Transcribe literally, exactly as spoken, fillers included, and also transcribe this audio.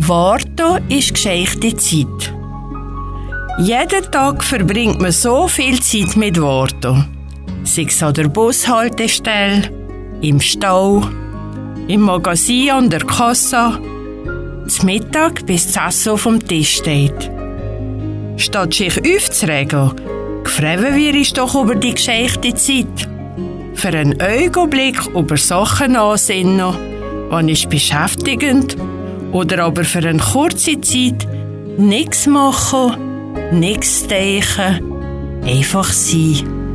Warten ist geschenkte Zeit. Jeden Tag verbringt man so viel Zeit mit Warten. Sei es an der Bushaltestelle, im Stau, im Magazin an der Kasse, zum Mittag bis das Essen auf dem Tisch steht. Statt sich aufzuregen, freuen wir uns doch über die geschenkte Zeit. Für einen Augenblick über Sachen ansinnen, die ist beschäftigend, oder aber für eine kurze Zeit nichts machen, nichts denken, einfach sein.